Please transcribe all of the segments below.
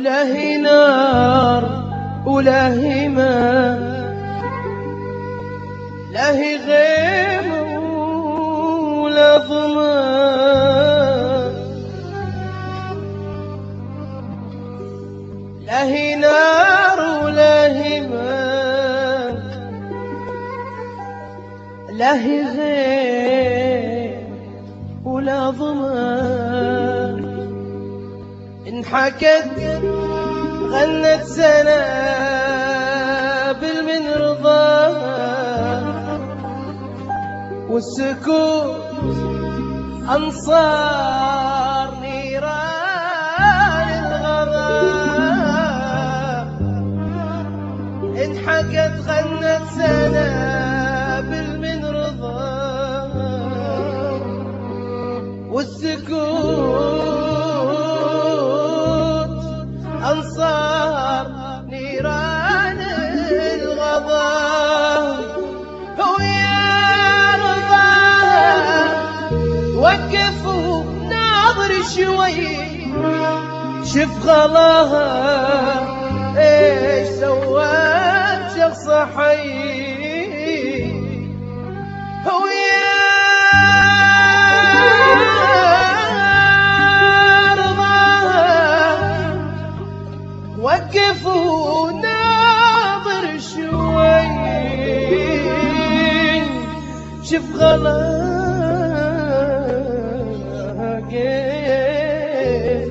ولا هي نار ولا هي ماء، لا هي غيم ولا ظما، لا هي نار ولا هي ماء، لا هي غيم ولا ظما. انحكت غنت سنابل من رضاها، والسكوت أنصار نيران الغضب. انحكت غنت سنابل من رضاها، والسكوت أنصار نيران الغضب. ويا رضاها وقفوا ناظر شوي، شف غلاها ايش سوت شخص حي. ويا وقفوا ناظر شوي، شوف غلاها كيف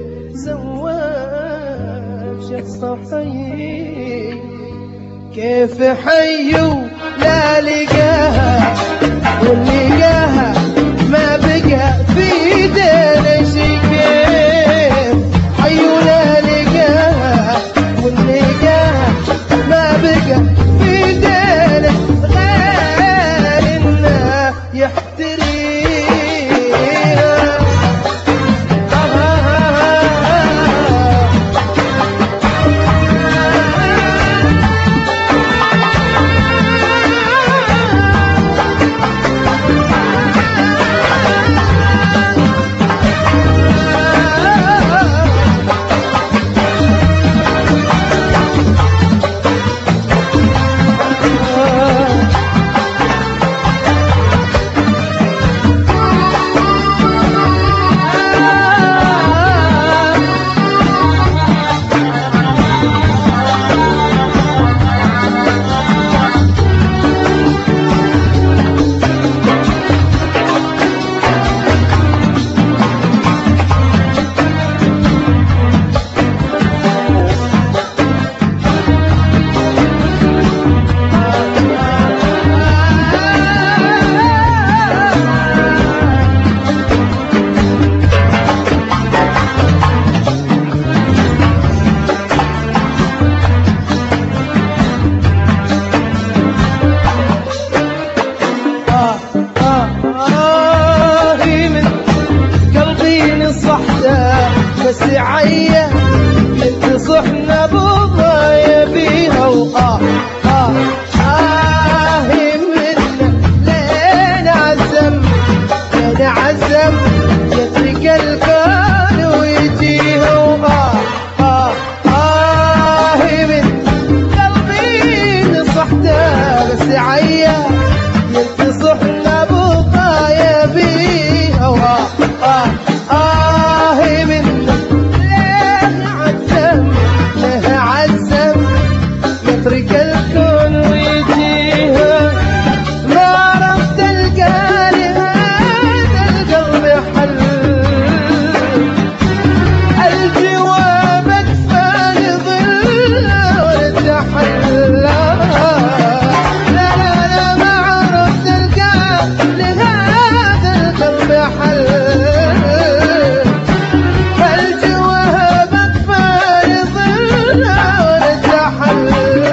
سواك شخص حي. كيف حيوا لا لقاها، واللي لقاها ما بقى في ايدينا شي. كيف حيوا لا لقاها، واللي لقاها ما بقى في ايدينا غير انه يحتريها. بس عيا انت صحنا بضايا بيها. منا لين عزم لين عزم يترك الكون ويجيها. من قلبي نصحته بس عيا انت صحنا بضايا بيها. يترك الكون ويجيها. ما عرفت القى لهذا القلب حل، الجواب اكفى لظل ونتحل. لا ما عرفت القى لهذا القلب حل، الجواب اكفى لظل ونتحل.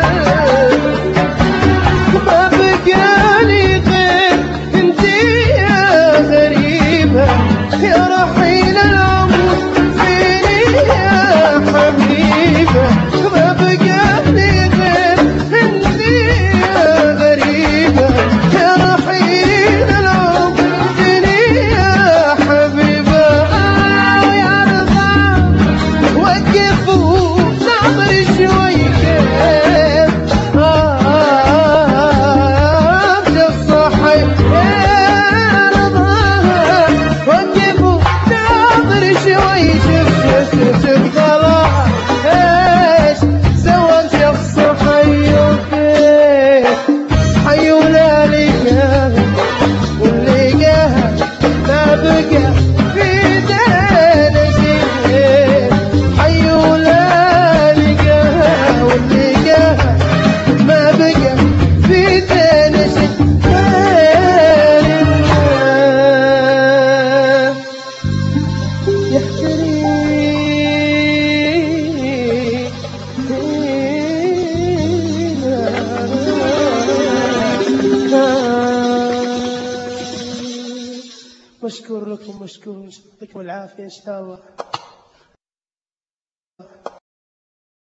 يا رحيل العمر فيني يا حبيبة، ما بقى لي غير انتي يا غريبة. يا رحيل العمر فيني يا حبيبة. يا رضا وقفوا مشكور لكم، مشكور، يعطيكم العافية إن شاء الله.